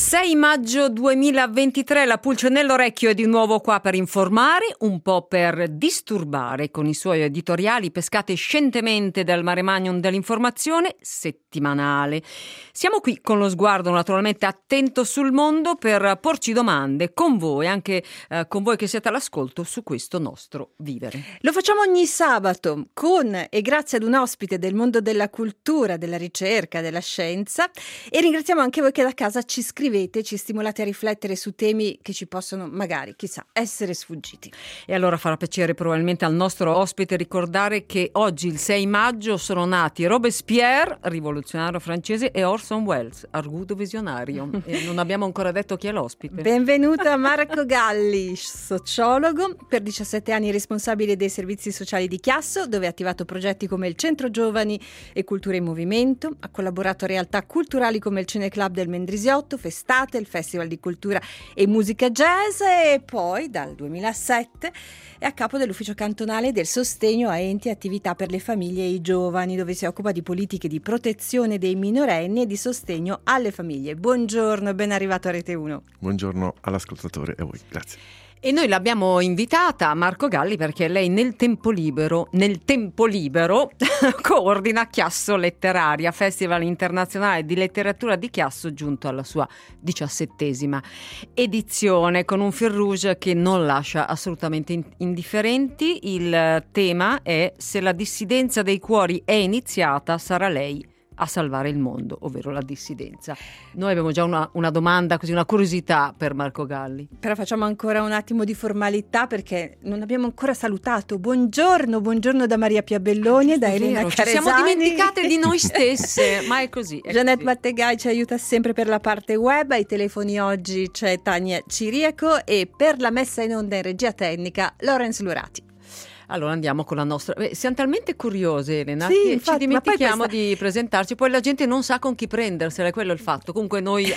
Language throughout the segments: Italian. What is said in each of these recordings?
6 maggio 2023, la Pulce nell'orecchio è di nuovo qua per informare, un po' per disturbare con i suoi editoriali pescate scientemente dal mare magnum dell'informazione settimanale. Siamo qui con lo sguardo naturalmente attento sul mondo per porci domande con voi, anche con voi che siete all'ascolto su questo nostro vivere. Lo facciamo ogni sabato con e grazie ad un ospite del mondo della cultura, della ricerca, della scienza, e ringraziamo anche voi che da casa ci scrivete, ci stimolate a riflettere su temi che ci possono magari, chissà, essere sfuggiti. E allora farà piacere probabilmente al nostro ospite ricordare che oggi il 6 maggio sono nati Robespierre, rivoluzionario francese, e Orson Welles, arguto visionario. E non abbiamo ancora detto chi è l'ospite. Benvenuto a Marco Galli, sociologo, per 17 anni responsabile dei servizi sociali di Chiasso, dove ha attivato progetti come il Centro Giovani e Cultura in Movimento, ha collaborato a realtà culturali come il Cineclub del Mendrisiotto, Festate, il Festival di Cultura e Musica Jazz, e poi dal 2007 è a capo dell'ufficio cantonale del sostegno a enti e attività per le famiglie e i giovani, dove si occupa di politiche di protezione dei minorenni e di sostegno alle famiglie. Buongiorno e ben arrivato a Rete 1. Buongiorno all'ascoltatore e a voi, grazie. E noi l'abbiamo invitata, Marco Galli, perché lei nel tempo libero coordina Chiasso Letteraria, Festival internazionale di letteratura di Chiasso, giunto alla sua 17ª edizione, con un fil rouge che non lascia assolutamente indifferenti. Il tema è: se la dissidenza dei cuori è iniziata, sarà lei a salvare il mondo, ovvero la dissidenza. Noi abbiamo già una domanda, così una curiosità per Marco Galli. Però facciamo ancora un attimo di formalità, perché non abbiamo ancora salutato. Buongiorno da Maria Piabelloni e da Elena Caresani. Ci siamo dimenticate di noi stesse, ma è così. Jeanette Mattegai ci aiuta sempre per la parte web, ai telefoni oggi c'è Tania Ciriaco e per la messa in onda in regia tecnica Lorenz Lurati. Allora andiamo con la nostra. Siamo talmente curiose, Elena, sì, che infatti, ci dimentichiamo di presentarci, poi la gente non sa con chi prendersela, quello è il fatto. Comunque noi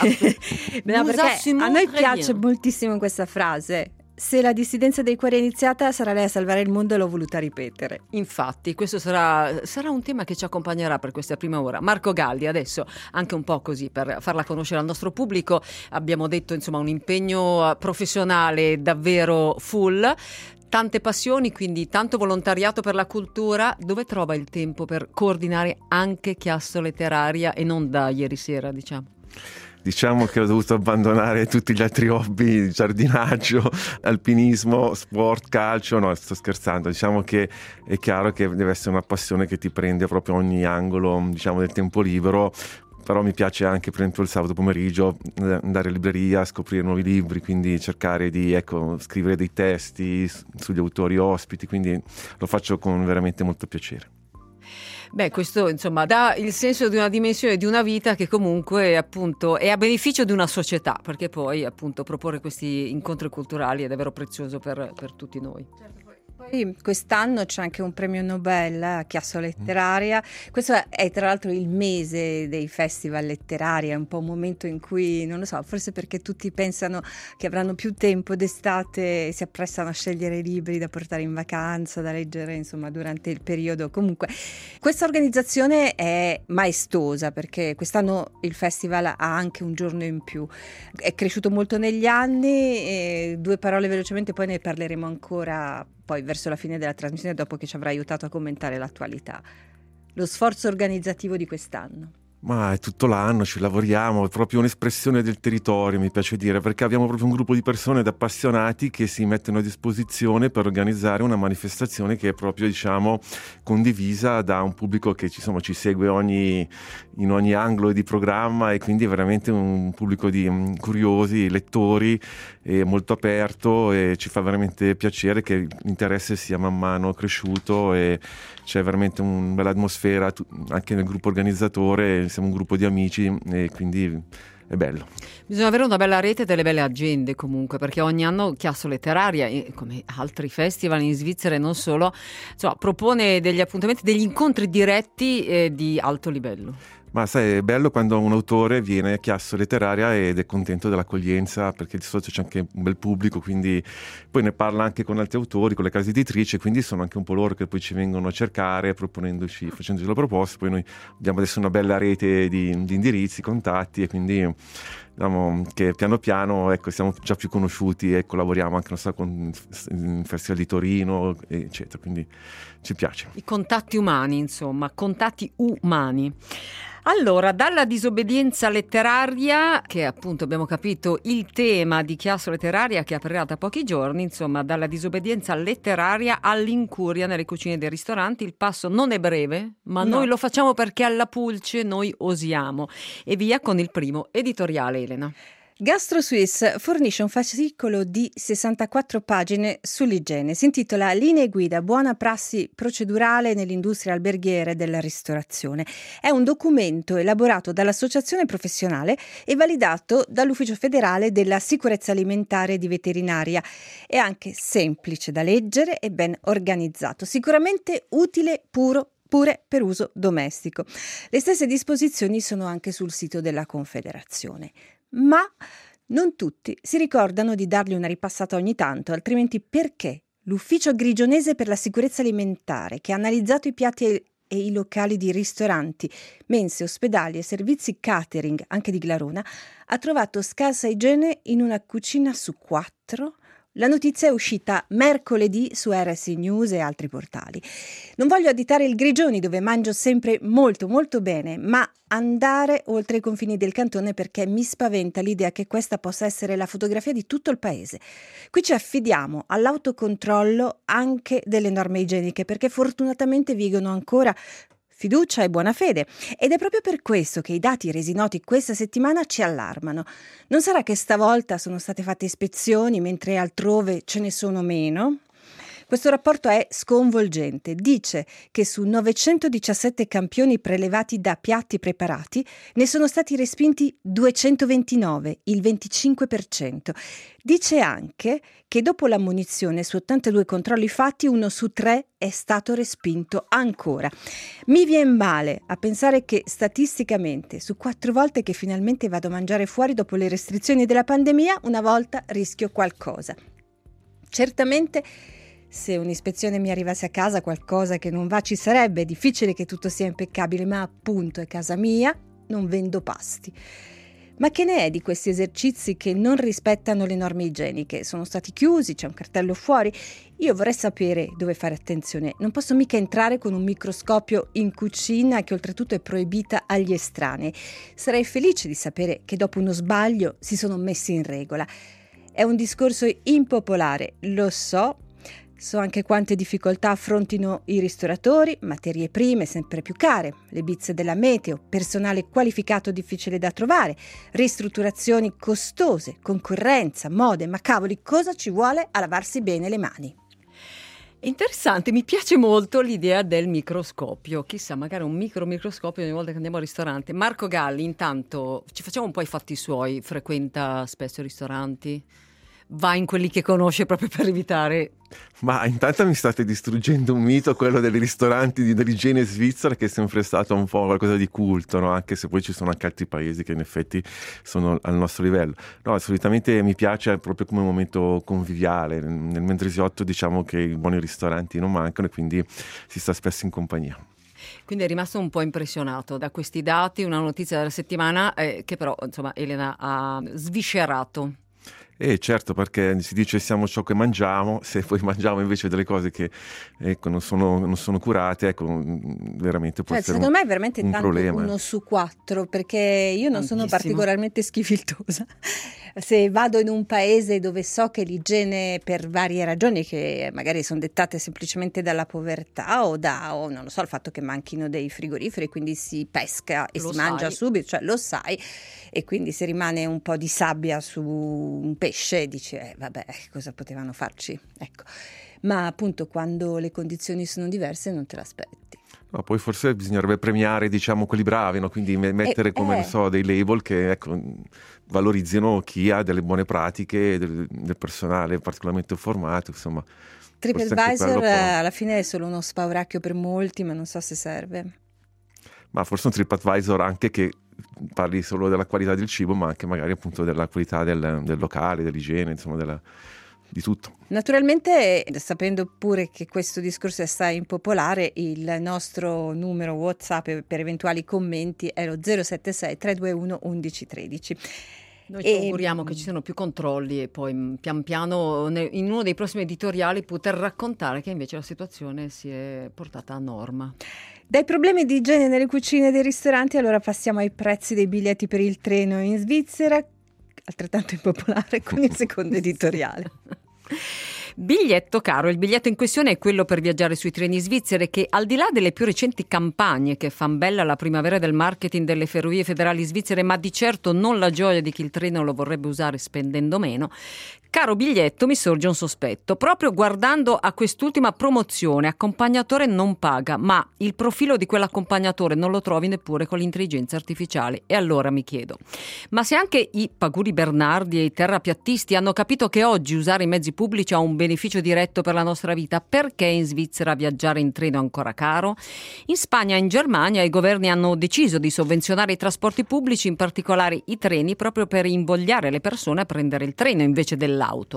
no, perché a noi piace moltissimo questa frase: se la dissidenza dei cuori è iniziata, sarà lei a salvare il mondo, e l'ho voluta ripetere. Infatti, questo sarà un tema che ci accompagnerà per questa prima ora. Marco Galli, adesso anche un po' così per farla conoscere al nostro pubblico, abbiamo detto insomma un impegno professionale davvero full. Tante passioni, quindi tanto volontariato per la cultura. Dove trova il tempo per coordinare anche Chiasso Letteraria e non da ieri sera, diciamo? Diciamo che ho dovuto abbandonare tutti gli altri hobby, giardinaggio, alpinismo, sport, calcio. No, sto scherzando. Diciamo che è chiaro che deve essere una passione che ti prende proprio ogni angolo, diciamo, del tempo libero. Però mi piace anche, per esempio, il sabato pomeriggio andare in libreria, scoprire nuovi libri, quindi cercare di scrivere dei testi sugli autori ospiti, quindi lo faccio con veramente molto piacere. Beh, questo insomma dà il senso di una dimensione di una vita che comunque appunto è a beneficio di una società, perché poi appunto proporre questi incontri culturali è davvero prezioso per tutti noi. Certo. Poi quest'anno c'è anche un premio Nobel a Chiasso Letteraria. Questo è tra l'altro il mese dei festival letterari, è un po' un momento in cui, non lo so, forse perché tutti pensano che avranno più tempo d'estate e si apprestano a scegliere i libri da portare in vacanza, da leggere insomma durante il periodo. Comunque questa organizzazione è maestosa, perché quest'anno il festival ha anche un giorno in più, è cresciuto molto negli anni, e 2 parole velocemente, poi ne parleremo ancora poi verso la fine della trasmissione, dopo che ci avrà aiutato a commentare l'attualità. Lo sforzo organizzativo di quest'anno. Ma è tutto l'anno, ci lavoriamo, è proprio un'espressione del territorio, mi piace dire, perché abbiamo proprio un gruppo di persone ed appassionati che si mettono a disposizione per organizzare una manifestazione che è proprio, diciamo, condivisa da un pubblico che ci segue in ogni angolo di programma, e quindi è veramente un pubblico di curiosi, lettori, molto aperto, e ci fa veramente piacere che l'interesse sia man mano cresciuto, e c'è veramente una bella atmosfera anche nel gruppo organizzatore. Siamo un gruppo di amici e quindi è bello. Bisogna avere una bella rete e delle belle agende comunque, perché ogni anno Chiasso Letteraria, come altri festival in Svizzera e non solo, insomma, propone degli appuntamenti, degli incontri diretti di alto livello. Ma sai, è bello quando un autore viene a Chiasso Letteraria ed è contento dell'accoglienza, perché di solito c'è anche un bel pubblico, quindi poi ne parla anche con altri autori, con le case editrici, quindi sono anche un po' loro che poi ci vengono a cercare, facendoci la proposta. Poi noi abbiamo adesso una bella rete di indirizzi, contatti, e quindi diciamo, che piano piano, ecco, siamo già più conosciuti e collaboriamo anche, non so, con il Festival di Torino, eccetera, quindi ci piace. I contatti umani, insomma, contatti umani. Allora, dalla disobbedienza letteraria, che appunto abbiamo capito il tema di Chiasso Letteraria che aprirà tra pochi giorni, insomma, dalla disobbedienza letteraria all'incuria nelle cucine dei ristoranti, il passo non è breve, ma No. noi lo facciamo perché alla pulce noi osiamo. E via con il primo editoriale, Elena. GastroSuisse fornisce un fascicolo di 64 pagine sull'igiene. Si intitola Linee guida, buona prassi procedurale nell'industria alberghiera e della ristorazione. È un documento elaborato dall'associazione professionale e validato dall'Ufficio federale della sicurezza alimentare e di veterinaria. È anche semplice da leggere e ben organizzato. Sicuramente utile pure per uso domestico. Le stesse disposizioni sono anche sul sito della Confederazione. Ma non tutti si ricordano di dargli una ripassata ogni tanto, altrimenti perché l'Ufficio Grigionese per la sicurezza alimentare, che ha analizzato i piatti e i locali di ristoranti, mense, ospedali e servizi catering anche di Glarona, ha trovato scarsa igiene in una cucina su 4? La notizia è uscita mercoledì su RSI News e altri portali. Non voglio additare il Grigioni, dove mangio sempre molto molto bene, ma andare oltre i confini del cantone perché mi spaventa l'idea che questa possa essere la fotografia di tutto il paese. Qui ci affidiamo all'autocontrollo anche delle norme igieniche, perché fortunatamente vigono ancora fiducia e buona fede, ed è proprio per questo che i dati resi noti questa settimana ci allarmano. Non sarà che stavolta sono state fatte ispezioni mentre altrove ce ne sono meno? Questo rapporto è sconvolgente. Dice che su 917 campioni prelevati da piatti preparati ne sono stati respinti 229, il 25%. Dice anche che dopo l'ammonizione su 82 controlli fatti, 1 su 3 è stato respinto ancora. Mi viene male a pensare che statisticamente su 4 volte che finalmente vado a mangiare fuori dopo le restrizioni della pandemia, una volta rischio qualcosa. Certamente, se un'ispezione mi arrivasse a casa, qualcosa che non va ci sarebbe, è difficile che tutto sia impeccabile, ma appunto è casa mia, non vendo pasti. Ma che ne è di questi esercizi che non rispettano le norme igieniche? Sono stati chiusi, c'è un cartello fuori. Io vorrei sapere dove fare attenzione. Non posso mica entrare con un microscopio in cucina, che oltretutto è proibita agli estranei. Sarei felice di sapere che dopo uno sbaglio si sono messi in regola. È un discorso impopolare, lo so. So anche quante difficoltà affrontino i ristoratori, materie prime sempre più care, le bizze della meteo, personale qualificato difficile da trovare, ristrutturazioni costose, concorrenza, mode, ma cavoli, cosa ci vuole a lavarsi bene le mani? Interessante, mi piace molto l'idea del microscopio. Chissà, magari un microscopio ogni volta che andiamo al ristorante. Marco Galli, intanto ci facciamo un po' i fatti suoi, frequenta spesso i ristoranti? Va in quelli che conosce proprio per evitare. Ma intanto mi state distruggendo un mito, quello dei ristoranti dell'igiene svizzera, che è sempre stato un po' qualcosa di culto, no? Anche se poi ci sono anche altri paesi che in effetti sono al nostro livello. No, solitamente mi piace proprio come momento conviviale. Nel Mendrisiotto diciamo che i buoni ristoranti non mancano e quindi si sta spesso in compagnia. Quindi è rimasto un po' impressionato da questi dati, una notizia della settimana che però insomma Elena ha sviscerato. Certo, perché si dice siamo ciò che mangiamo, se poi mangiamo invece delle cose che ecco, non sono curate, ecco, veramente può essere secondo me è veramente un tanto problema. 1 su 4, perché io non sono Tantissimo. particolarmente schifiltosa. Se vado in un paese dove so che l'igiene, per varie ragioni che magari sono dettate semplicemente dalla povertà o non lo so, il fatto che manchino dei frigoriferi, quindi si pesca e Lo si mangia sai. subito, cioè lo sai, e quindi se rimane un po' di sabbia su un pesce dici vabbè, cosa potevano farci, ecco. Ma appunto quando le condizioni sono diverse non te l'aspetti. No, poi forse bisognerebbe premiare, diciamo, quelli bravi, no? Quindi mettere come non so, dei label che ecco, valorizzino chi ha delle buone pratiche, del personale particolarmente formato, insomma. TripAdvisor alla fine è solo uno spauracchio per molti, ma non so se serve. Ma forse un TripAdvisor anche che parli solo della qualità del cibo, ma anche magari appunto della qualità del locale, dell'igiene, insomma, di tutto. Naturalmente, sapendo pure che questo discorso è assai impopolare, il nostro numero WhatsApp per eventuali commenti è lo 076 321 1113. Noi ci auguriamo che ci siano più controlli e poi pian piano in uno dei prossimi editoriali poter raccontare che invece la situazione si è portata a norma. Dai problemi di igiene nelle cucine dei ristoranti, allora passiamo ai prezzi dei biglietti per il treno in Svizzera, altrettanto impopolare, con il secondo editoriale. Biglietto caro. Il biglietto in questione è quello per viaggiare sui treni svizzeri che, al di là delle più recenti campagne che fan bella la primavera del marketing delle ferrovie federali svizzere, ma di certo non la gioia di chi il treno lo vorrebbe usare spendendo meno, caro biglietto, mi sorge un sospetto. Proprio guardando a quest'ultima promozione, accompagnatore non paga, ma il profilo di quell'accompagnatore non lo trovi neppure con l'intelligenza artificiale. E allora mi chiedo, ma se anche i Paguri Bernardi e i terrapiattisti hanno capito che oggi usare i mezzi pubblici ha un beneficio diretto per la nostra vita, perché in Svizzera viaggiare in treno è ancora caro? In Spagna e in Germania i governi hanno deciso di sovvenzionare i trasporti pubblici, in particolare i treni, proprio per invogliare le persone a prendere il treno invece dell'auto.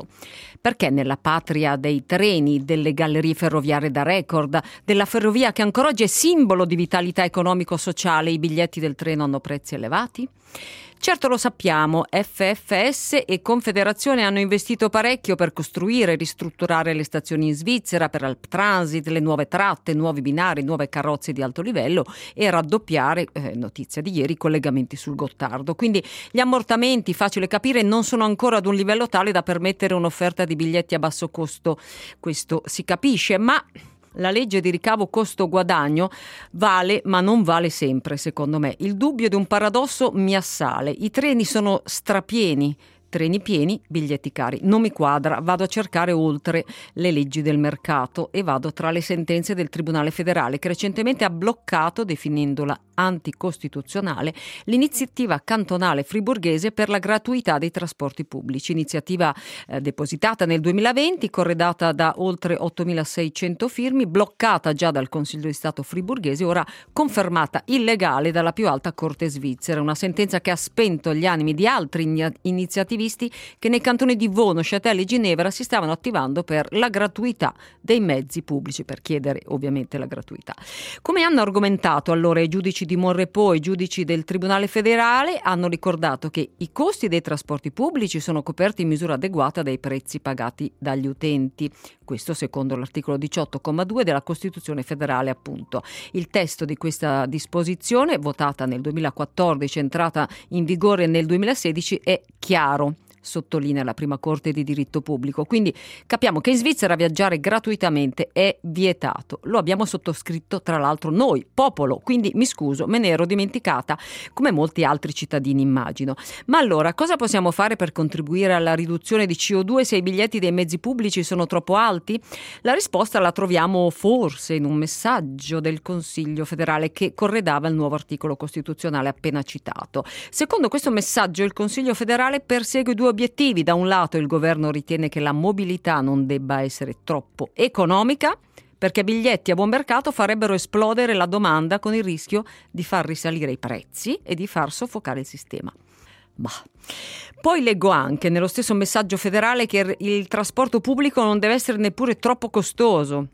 Perché nella patria dei treni, delle gallerie ferroviarie da record, della ferrovia che ancora oggi è simbolo di vitalità economico-sociale, i biglietti del treno hanno prezzi elevati? Certo, lo sappiamo, FFS e Confederazione hanno investito parecchio per costruire e ristrutturare le stazioni in Svizzera, per Alp Transit, le nuove tratte, nuovi binari, nuove carrozze di alto livello e raddoppiare, notizia di ieri, i collegamenti sul Gottardo. Quindi gli ammortamenti, facile capire, non sono ancora ad un livello tale da permettere un'offerta di biglietti a basso costo. Questo si capisce, ma la legge di ricavo costo-guadagno vale, ma non vale sempre, secondo me. Il dubbio di un paradosso mi assale. I treni sono strapieni, treni pieni, biglietti cari. Non mi quadra, vado a cercare oltre le leggi del mercato e vado tra le sentenze del Tribunale federale che recentemente ha bloccato, definendola anticostituzionale, l'iniziativa cantonale friburghese per la gratuità dei trasporti pubblici, iniziativa depositata nel 2020, corredata da oltre 8.600 firmi, bloccata già dal Consiglio di Stato friburghese, ora confermata illegale dalla più alta corte svizzera, una sentenza che ha spento gli animi di altri iniziativisti che nei cantoni di Vaud, Neuchâtel e Ginevra si stavano attivando per la gratuità dei mezzi pubblici, per chiedere ovviamente la gratuità. Come hanno argomentato allora i giudici di Monrepos, i giudici del Tribunale federale hanno ricordato che i costi dei trasporti pubblici sono coperti in misura adeguata dai prezzi pagati dagli utenti. Questo secondo l'articolo 18,2 della Costituzione federale, appunto. Il testo di questa disposizione, votata nel 2014 e entrata in vigore nel 2016, è chiaro, sottolinea la prima Corte di diritto pubblico. Quindi capiamo che in Svizzera viaggiare gratuitamente è vietato. Lo abbiamo sottoscritto tra l'altro noi, popolo, quindi mi scuso, me ne ero dimenticata, come molti altri cittadini immagino. Ma allora cosa possiamo fare per contribuire alla riduzione di CO2 se i biglietti dei mezzi pubblici sono troppo alti? La risposta la troviamo forse in un messaggio del Consiglio federale che corredava il nuovo articolo costituzionale appena citato. Secondo questo messaggio il Consiglio federale persegue due obiettivi. Da un lato il governo ritiene che la mobilità non debba essere troppo economica, perché biglietti a buon mercato farebbero esplodere la domanda con il rischio di far risalire i prezzi e di far soffocare il sistema. Ma poi leggo anche nello stesso messaggio federale che il trasporto pubblico non deve essere neppure troppo costoso.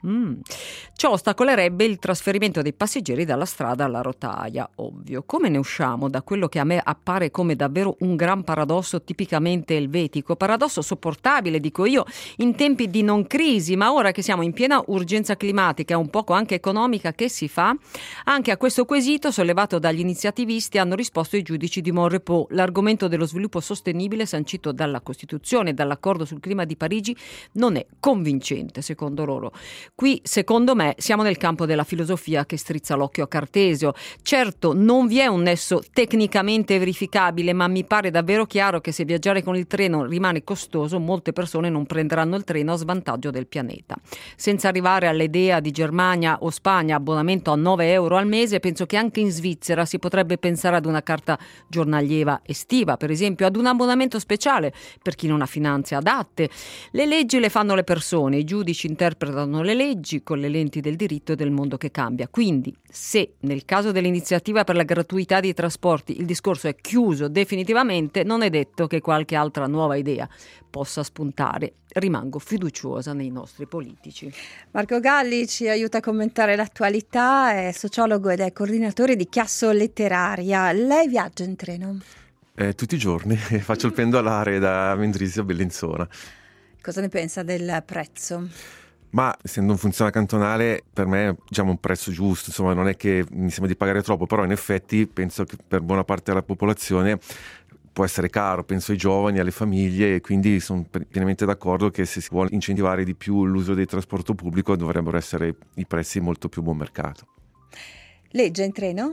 Ciò ostacolerebbe il trasferimento dei passeggeri dalla strada alla rotaia, ovvio. Come ne usciamo da quello che a me appare come davvero un gran paradosso tipicamente elvetico, paradosso sopportabile, dico io, in tempi di non crisi, ma ora che siamo in piena urgenza climatica e un poco anche economica, che si fa? Anche a questo quesito sollevato dagli iniziativisti hanno risposto i giudici di Monrepos. L'argomento dello sviluppo sostenibile sancito dalla Costituzione e dall'accordo sul clima di Parigi non è convincente, secondo loro. Qui, secondo me, siamo nel campo della filosofia che strizza l'occhio a Cartesio. Certo, non vi è un nesso tecnicamente verificabile, ma mi pare davvero chiaro che se viaggiare con il treno rimane costoso, molte persone non prenderanno il treno a svantaggio del pianeta. Senza arrivare all'idea di Germania o Spagna, abbonamento a 9 euro al mese, penso che anche in Svizzera si potrebbe pensare ad una carta giornaliera estiva, per esempio, ad un abbonamento speciale per chi non ha finanze adatte. Le leggi le fanno le persone, i giudici interpretano le leggi con le lenti del diritto e del mondo che cambia. Quindi, se nel caso dell'iniziativa per la gratuità dei trasporti il discorso è chiuso definitivamente, non è detto che qualche altra nuova idea possa spuntare. Rimango fiduciosa nei nostri politici. Marco Galli ci aiuta a commentare l'attualità, è sociologo ed è coordinatore di Chiasso Letteraria. Lei viaggia in treno? Tutti i giorni faccio il pendolare da Mendrisio a Bellinzona. Cosa ne pensa del prezzo? Ma essendo un funzionario cantonale, per me è, diciamo, un prezzo giusto, insomma non è che mi sembra di pagare troppo, però in effetti penso che per buona parte della popolazione può essere caro, penso ai giovani, alle famiglie, e quindi sono pienamente d'accordo che se si vuole incentivare di più l'uso del trasporto pubblico dovrebbero essere i prezzi molto più buon mercato. Legge in treno?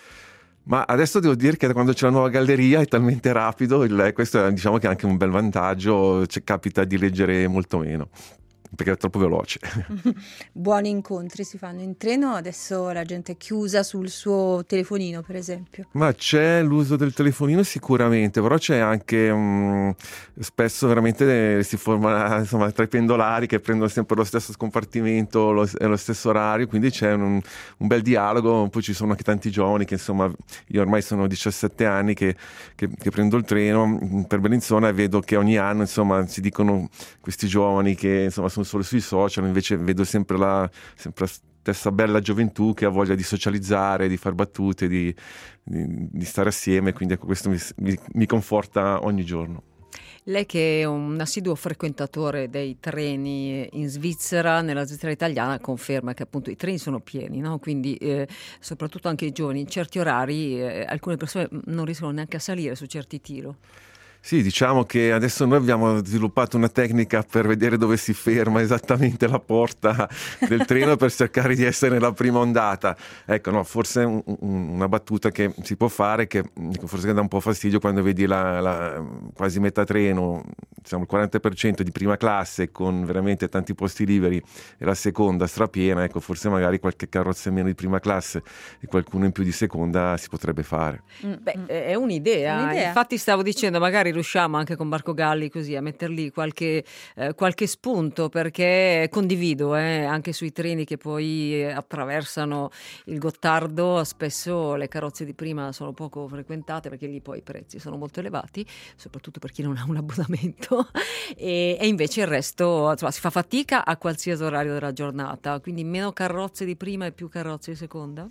Ma adesso devo dire che quando c'è la nuova galleria è talmente rapido, questo è, diciamo che è anche un bel vantaggio, capita di leggere molto meno, perché è troppo veloce. Buoni incontri si fanno in treno, adesso la gente è chiusa sul suo telefonino, per esempio. Ma c'è l'uso del telefonino sicuramente, però c'è anche spesso veramente si forma, insomma, tra i pendolari che prendono sempre lo stesso scompartimento e lo stesso orario, quindi c'è un bel dialogo. Poi ci sono anche tanti giovani che, insomma, io ormai sono 17 anni che prendo il treno per Bellinzona e vedo che ogni anno, insomma, si dicono questi giovani che, insomma, sono solo sui social, invece vedo sempre la stessa bella gioventù che ha voglia di socializzare, di far battute, di stare assieme, quindi ecco, questo mi conforta ogni giorno. Lei che è un assiduo frequentatore dei treni in Svizzera, nella Svizzera italiana, conferma che appunto i treni sono pieni, no? Quindi soprattutto anche i giovani, in certi orari alcune persone non riescono neanche a salire su certi tiro. Sì, diciamo che adesso noi abbiamo sviluppato una tecnica per vedere dove si ferma esattamente la porta del treno per cercare di essere nella prima ondata. Ecco, no, forse una battuta che si può fare, che forse dà un po' fastidio quando vedi la quasi metà treno, diciamo il 40% di prima classe con veramente tanti posti liberi e la seconda strapiena, ecco, forse magari qualche carrozza in meno di prima classe e qualcuno in più di seconda si potrebbe fare. Beh, è un'idea. Infatti stavo dicendo, magari riusciamo anche con Marco Galli così a metterlì qualche spunto, perché condivido anche sui treni che poi attraversano il Gottardo, spesso le carrozze di prima sono poco frequentate perché lì poi i prezzi sono molto elevati, soprattutto per chi non ha un abbonamento e invece il resto, insomma, si fa fatica a qualsiasi orario della giornata, quindi meno carrozze di prima e più carrozze di seconda?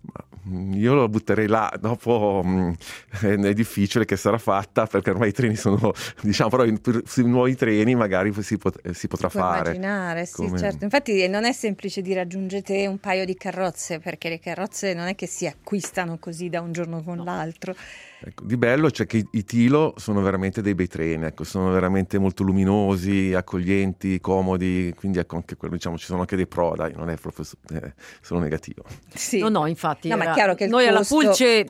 Io lo butterei là, dopo è difficile che sarà fatta, perché ormai i treni sono, diciamo, però sui nuovi treni magari si potrà fare. Immaginare, sì, certo. Infatti non è semplice dire aggiungete un paio di carrozze, perché le carrozze non è che si acquistano così da un giorno con l'altro. Ecco, di bello c'è che i Tilo sono veramente dei bei treni, ecco, sono veramente molto luminosi, accoglienti, comodi, quindi ecco, anche quello, diciamo, ci sono anche dei pro, dai, non è proprio solo negativo. Sì. No, infatti ma è chiaro che noi costo... alla Pulce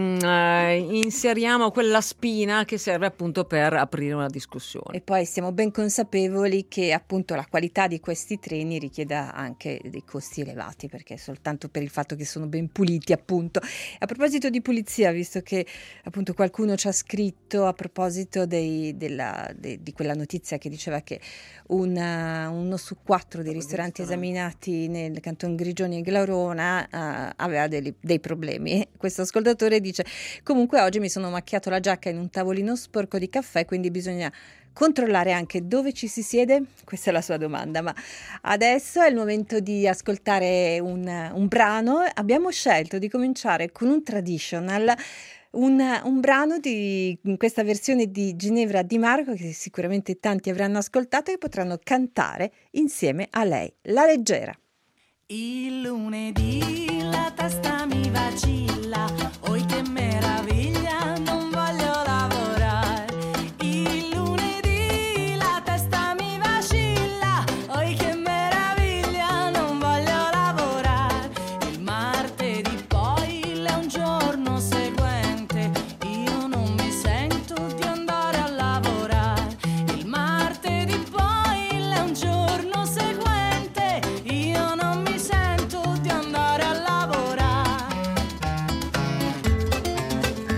inseriamo quella spina che serve appunto per aprire una discussione. E poi siamo ben consapevoli che appunto la qualità di questi treni richieda anche dei costi elevati, perché soltanto per il fatto che sono ben puliti, appunto. A proposito di pulizia, visto che appunto qualcuno ci ha scritto a proposito di quella notizia che diceva che uno su 4 dei ristoranti esaminati nel Canton Grigioni e Glaurona aveva dei problemi. Questo ascoltatore dice: comunque oggi mi sono macchiato la giacca in un tavolino sporco di caffè, quindi bisogna controllare anche dove ci si siede? Questa è la sua domanda, ma adesso è il momento di ascoltare un brano. Abbiamo scelto di cominciare con un traditional, un brano in questa versione di Ginevra Di Marco, che sicuramente tanti avranno ascoltato e potranno cantare insieme a lei. La Leggera. Il lunedì la testa mi vacilla, oi che meraviglia, non voglio lavorare. Il lunedì la testa mi vacilla, oi che meraviglia, non voglio lavorare. Il martedì poi è un giorno seguente, io non mi sento di andare a lavorare. Il martedì poi è un giorno seguente, io non mi sento di andare a lavorare.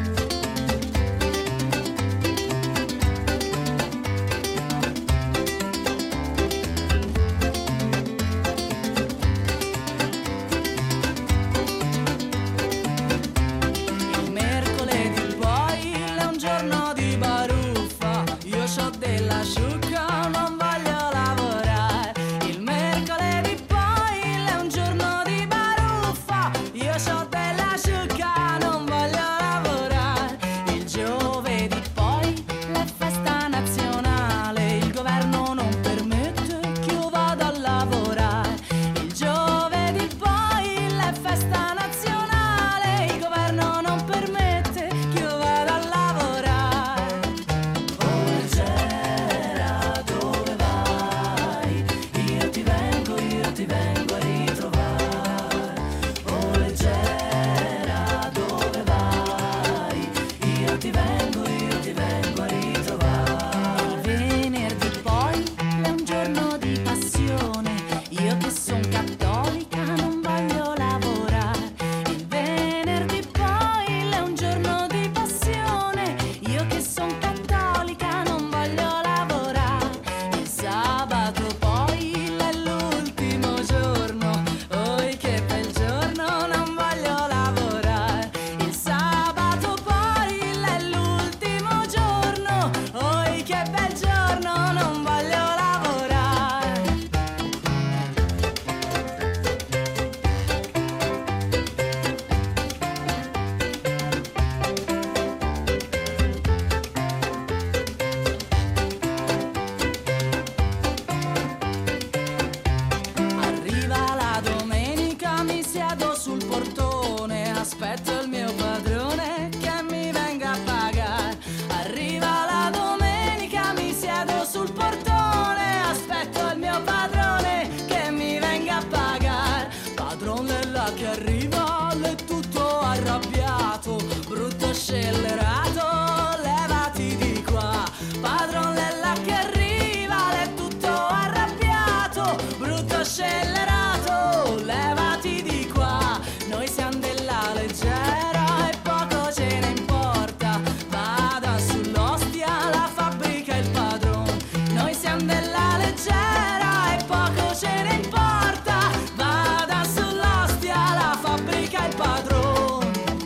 leggera e poco ce ne importa, vada sull'ostia, la fabbrica il padrone.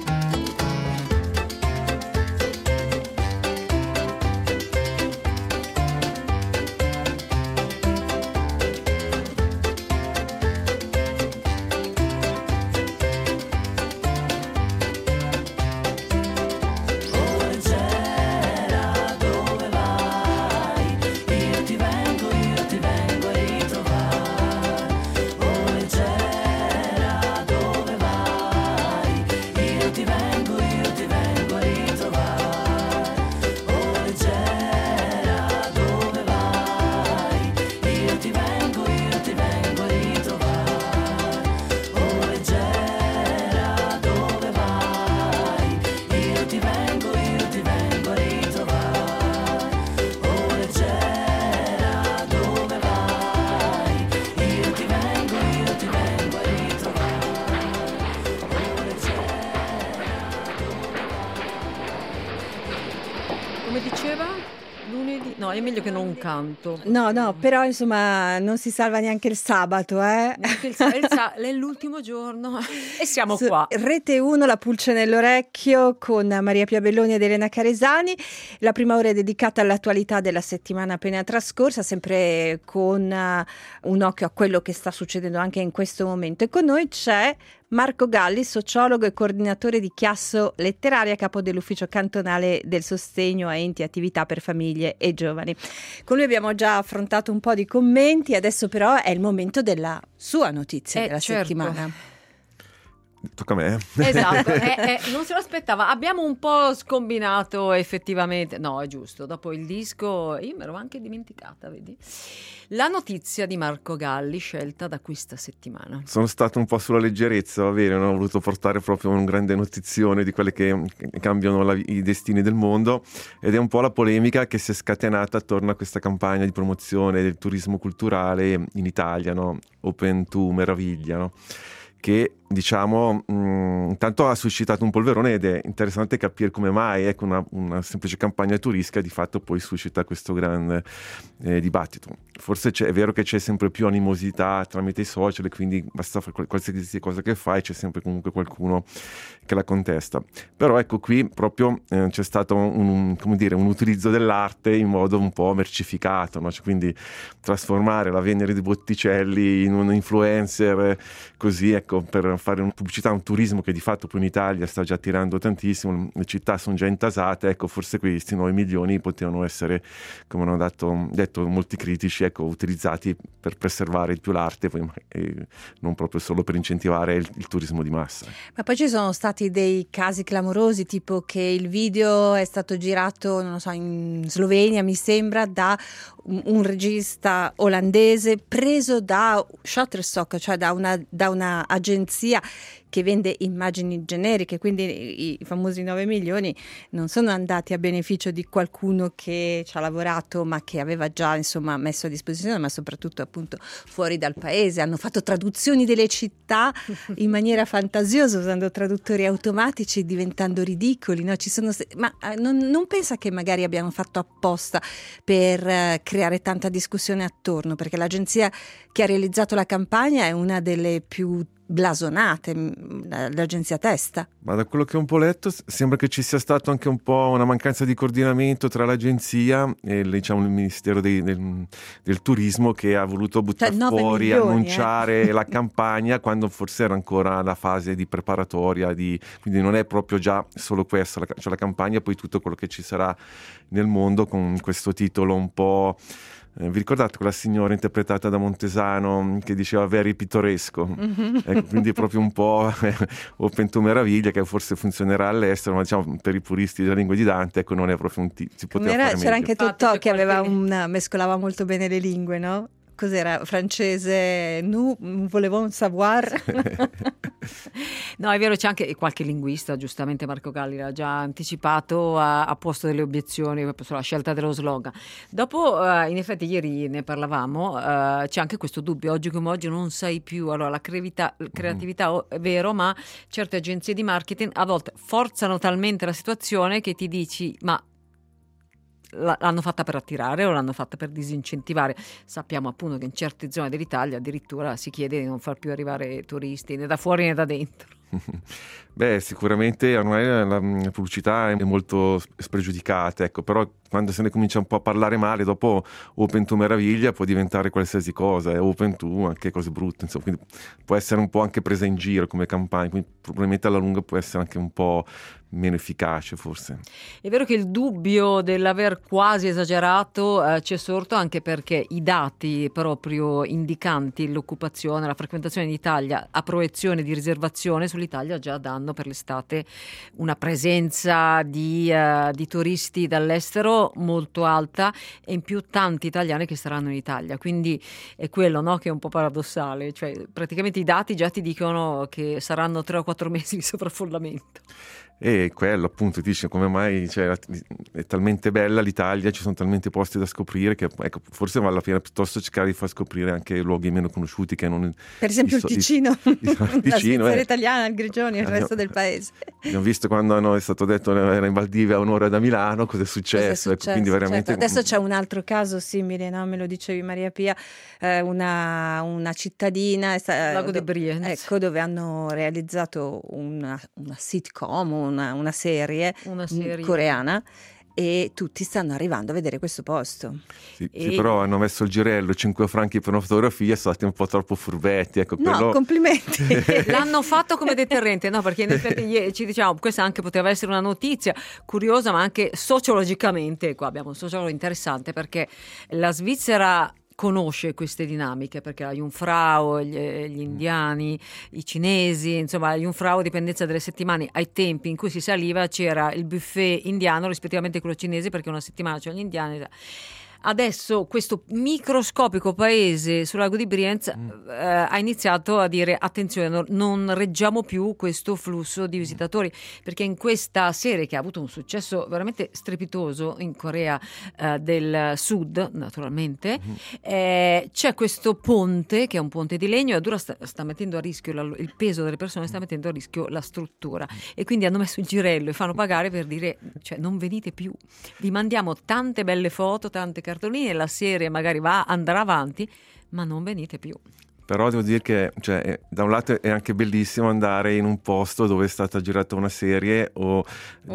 Oh leggera, dove vai? Io ti vengo a ritrovare. Oh leggera, dove vai? Io ti vengo a ritrovare. Oh leggera, dove vai? Io ti vengo a ritrovare. Oh leggera, dove vai? Io ti vengo a ritrovare. Oh leggera, dove vai? Io ti vengo a ritrovare. Oh leggera. Come diceva? Lunedì? No, è meglio che non canto. No, però insomma non si salva neanche il sabato, eh? Neanche è l'ultimo giorno e siamo Su qua. Rete 1, la pulce nell'orecchio con Maria Pia Belloni ed Elena Caresani. La prima ora è dedicata all'attualità della settimana appena trascorsa, sempre con un occhio a quello che sta succedendo anche in questo momento. E con noi c'è Marco Galli, sociologo e coordinatore di Chiasso Letteraria, capo dell'ufficio cantonale del sostegno a enti e attività per famiglie e giovani. Con lui abbiamo già affrontato un po' di commenti, adesso però è il momento della sua notizia della certo. settimana. Tocca a me. Esatto, non se lo aspettava. Abbiamo un po' scombinato effettivamente. No, è giusto. Dopo il disco, io me l'ero anche dimenticata, vedi? La notizia di Marco Galli scelta da questa settimana. Sono stato un po' sulla leggerezza, va bene, non ho voluto portare proprio un grande notizione di quelle che cambiano i destini del mondo, ed è un po' la polemica che si è scatenata attorno a questa campagna di promozione del turismo culturale in Italia, no? Open to Meraviglia, no? Che diciamo intanto ha suscitato un polverone, ed è interessante capire come mai una semplice campagna turistica di fatto poi suscita questo grande dibattito. Forse è vero che c'è sempre più animosità tramite i social, e quindi basta fare qualsiasi cosa che fai, c'è sempre comunque qualcuno che la contesta. Però ecco, qui proprio c'è stato un utilizzo dell'arte in modo un po' mercificato, no? Cioè, quindi trasformare la Venere di Botticelli in un influencer così, ecco, per fare una pubblicità, un turismo che di fatto poi in Italia sta già attirando tantissimo, le città sono già intasate, ecco, forse questi 9 milioni potevano essere, come hanno detto molti critici, ecco, utilizzati per preservare più l'arte, poi non proprio solo per incentivare il turismo di massa. Ma poi ci sono stati dei casi clamorosi, tipo che il video è stato girato, non lo so, in Slovenia, mi sembra, da un regista olandese preso da Shutterstock, cioè da una agenzia che vende immagini generiche, quindi i famosi 9 milioni non sono andati a beneficio di qualcuno che ci ha lavorato, ma che aveva già insomma messo a disposizione, ma soprattutto appunto fuori dal paese. Hanno fatto traduzioni delle città in maniera fantasiosa, usando traduttori automatici, diventando ridicoli, no? Non pensa che magari abbiano fatto apposta per creare tanta discussione attorno, perché l'agenzia che ha realizzato la campagna è una delle più blasonate, l'agenzia Testa. Ma da quello che ho un po' letto sembra che ci sia stato anche un po' una mancanza di coordinamento tra l'agenzia e il Ministero del Turismo, che ha voluto buttare fuori, annunciare la campagna quando forse era ancora la fase di preparatoria, quindi non è proprio già solo questa, cioè la campagna, poi tutto quello che ci sarà nel mondo con questo titolo un po'... vi ricordate quella signora interpretata da Montesano che diceva very pittoresco? Mm-hmm. Quindi proprio un po' Open to Meraviglia, che forse funzionerà all'estero, ma diciamo per i puristi della lingua di Dante, ecco, non è proprio un si poteva fare meglio. C'era anche Totò che aveva mescolava molto bene le lingue, no? Cos'era? Francese, nous volevons savoir. No, è vero, c'è anche qualche linguista, giustamente Marco Galli l'ha già anticipato, ha posto delle obiezioni sulla scelta dello slogan. Dopo, in effetti ieri ne parlavamo, c'è anche questo dubbio, oggi come oggi non sai più, allora la creatività è vero, ma certe agenzie di marketing a volte forzano talmente la situazione che ti dici, ma l'hanno fatta per attirare o l'hanno fatta per disincentivare? Sappiamo appunto che in certe zone dell'Italia addirittura si chiede di non far più arrivare turisti né da fuori né da dentro. Beh, sicuramente ormai la pubblicità è molto spregiudicata, ecco, però quando se ne comincia un po' a parlare male, dopo Open to meraviglia può diventare qualsiasi cosa, è Open to anche cose brutte, insomma, quindi può essere un po' anche presa in giro come campagna, quindi probabilmente alla lunga può essere anche un po' meno efficace forse. È vero che il dubbio dell'aver quasi esagerato c'è sorto anche perché i dati proprio indicanti l'occupazione, la frequentazione in Italia a proiezione di riservazione sull'Italia già danno per l'estate una presenza di turisti dall'estero molto alta e in più tanti italiani che saranno in Italia, quindi è quello, no, che è un po' paradossale, cioè praticamente i dati già ti dicono che saranno 3 o 4 mesi di sovraffollamento. E quello appunto dice come mai, cioè, è talmente bella l'Italia, ci sono talmente posti da scoprire che ecco, forse vale la pena piuttosto cercare di far scoprire anche luoghi meno conosciuti che non, per esempio il Ticino, la Svizzera italiana, il Grigioni e il resto del paese. Abbiamo visto quando è stato detto era in Valdivia, 1 ora da Milano, cosa è successo? Ecco, quindi veramente... Certo. Adesso c'è un altro caso simile, no? Me lo dicevi Maria Pia, una cittadina Lago di Brienz, ecco, dove hanno realizzato una sitcom, una serie coreana, e tutti stanno arrivando a vedere questo posto. Sì, però hanno messo il girello 5 franchi per una fotografia, sono stati un po' troppo furbetti, ecco, no, complimenti. L'hanno fatto come deterrente, no, perché in effetti ci diciamo questa anche poteva essere una notizia curiosa, ma anche sociologicamente qua abbiamo un sociologo interessante, perché la Svizzera conosce queste dinamiche, perché la Jungfrau, gli indiani, i cinesi, insomma la Jungfrau, dipendenza delle settimane. Ai tempi in cui si saliva c'era il buffet indiano rispettivamente quello cinese, perché una settimana c'erano gli indiani. Adesso questo microscopico paese sul lago di Brienz ha iniziato a dire attenzione, non reggiamo più questo flusso di visitatori, perché in questa serie che ha avuto un successo veramente strepitoso in Corea del Sud, naturalmente, c'è questo ponte che è un ponte di legno e addirittura sta mettendo a rischio il peso delle persone, sta mettendo a rischio la struttura, e quindi hanno messo il girello e fanno pagare per dire, cioè, non venite più, vi mandiamo tante belle foto, tante cartoline, la serie magari andrà avanti, ma non venite più. Però devo dire che cioè, da un lato è anche bellissimo andare in un posto dove è stata girata una serie o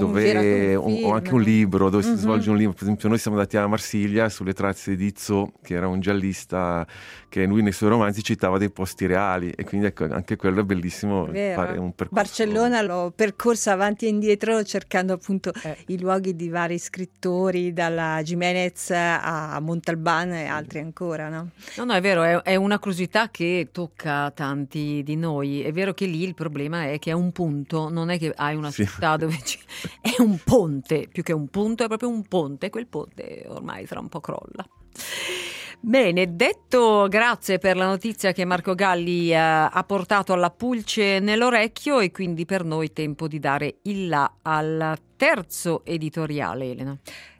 anche un libro dove si svolge un libro. Per esempio noi siamo andati a Marsiglia sulle tracce di Izzo, che era un giallista che lui nei suoi romanzi citava dei posti reali, e quindi ecco, anche quello è bellissimo fare un percorso. Barcellona l'ho percorsa avanti e indietro cercando appunto i luoghi di vari scrittori, dalla Jiménez a Montalbán e altri ancora, no? No, è vero, è una curiosità che tocca tanti di noi. È vero che lì il problema è che è un punto, non è che hai una città dove è un ponte, più che un punto è proprio un ponte, quel ponte ormai tra un po' crolla. Bene, detto, grazie per la notizia che Marco Galli ha portato alla pulce nell'orecchio, e quindi per noi tempo di dare il là al terzo editoriale, Elena.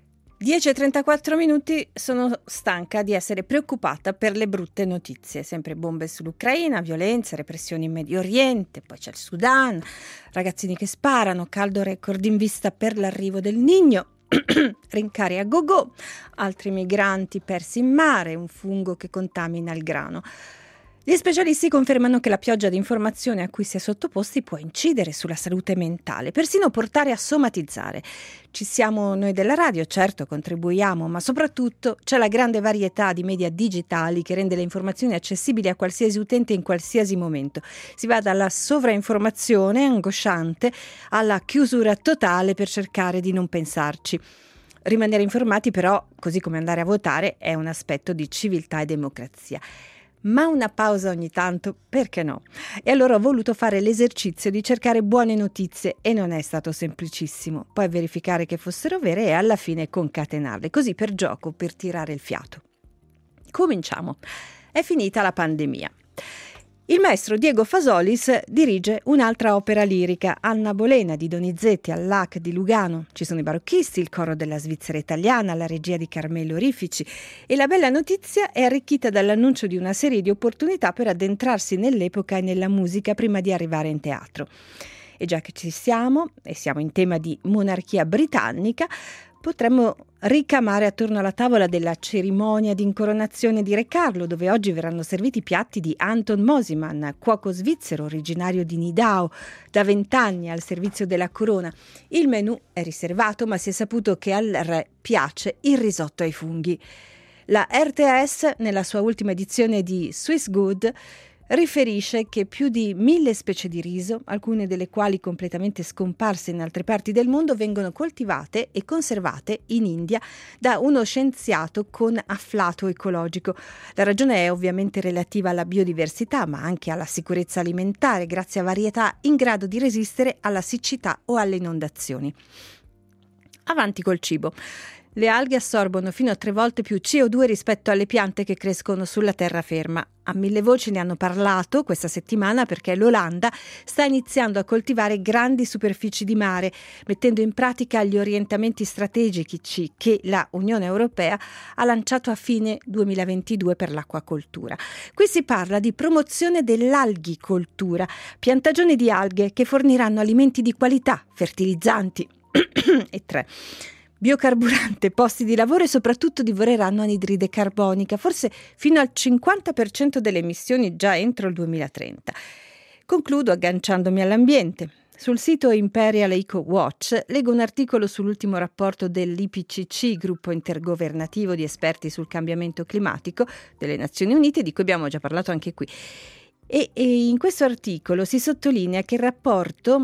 10:34, sono stanca di essere preoccupata per le brutte notizie, sempre bombe sull'Ucraina, violenze, repressioni in Medio Oriente, poi c'è il Sudan, ragazzini che sparano, caldo record in vista per l'arrivo del Niño, rincari a go-go, altri migranti persi in mare, un fungo che contamina il grano. Gli specialisti confermano che la pioggia di informazioni a cui si è sottoposti può incidere sulla salute mentale, persino portare a somatizzare. Ci siamo noi della radio, certo, contribuiamo, ma soprattutto c'è la grande varietà di media digitali che rende le informazioni accessibili a qualsiasi utente in qualsiasi momento. Si va dalla sovrainformazione angosciante alla chiusura totale per cercare di non pensarci. Rimanere informati però, così come andare a votare, è un aspetto di civiltà e democrazia. Ma una pausa ogni tanto, perché no? E allora ho voluto fare l'esercizio di cercare buone notizie, e non è stato semplicissimo. Poi verificare che fossero vere e alla fine concatenarle, così per gioco, per tirare il fiato. Cominciamo. È finita la pandemia. Il maestro Diego Fasolis dirige un'altra opera lirica, Anna Bolena di Donizetti al LAC di Lugano. Ci sono i barocchisti, il coro della Svizzera italiana, la regia di Carmelo Rifici, e la bella notizia è arricchita dall'annuncio di una serie di opportunità per addentrarsi nell'epoca e nella musica prima di arrivare in teatro. E già che ci siamo, e siamo in tema di monarchia britannica, potremmo ricamare attorno alla tavola della cerimonia di incoronazione di Re Carlo, dove oggi verranno serviti piatti di Anton Mosimann, cuoco svizzero originario di Nidau, da 20 anni al servizio della corona. Il menù è riservato, ma si è saputo che al re piace il risotto ai funghi. La RTS, nella sua ultima edizione di Swiss Good, riferisce che più di 1000 specie di riso, alcune delle quali completamente scomparse in altre parti del mondo, vengono coltivate e conservate in India da uno scienziato con afflato ecologico. La ragione è ovviamente relativa alla biodiversità, ma anche alla sicurezza alimentare, grazie a varietà in grado di resistere alla siccità o alle inondazioni. Avanti col cibo. Le alghe assorbono fino a 3 volte più CO2 rispetto alle piante che crescono sulla terraferma. A 1000 voci ne hanno parlato questa settimana perché l'Olanda sta iniziando a coltivare grandi superfici di mare, mettendo in pratica gli orientamenti strategici che la Unione Europea ha lanciato a fine 2022 per l'acquacoltura. Qui si parla di promozione dell'alghicoltura, piantagioni di alghe che forniranno alimenti di qualità, fertilizzanti e 3. Biocarburante, posti di lavoro e soprattutto divoreranno anidride carbonica, forse fino al 50% delle emissioni già entro il 2030. Concludo agganciandomi all'ambiente. Sul sito Imperial Eco Watch leggo un articolo sull'ultimo rapporto dell'IPCC, gruppo intergovernativo di esperti sul cambiamento climatico delle Nazioni Unite, di cui abbiamo già parlato anche qui. E in questo articolo si sottolinea che il rapporto